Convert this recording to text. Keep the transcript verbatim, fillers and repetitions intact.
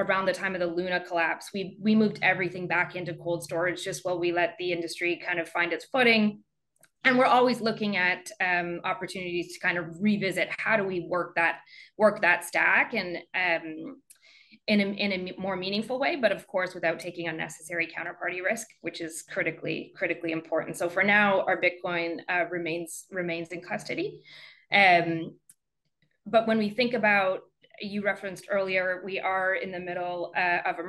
around the time of the Luna collapse, we we moved everything back into cold storage just while we let the industry kind of find its footing. And we're always looking at um, opportunities to kind of revisit how do we work that work that stack and um, in a, in a more meaningful way, but of course without taking unnecessary counterparty risk, which is critically critically important. So for now, our Bitcoin uh, remains remains in custody. Um, but when we think about, you referenced earlier, we are in the middle uh, of a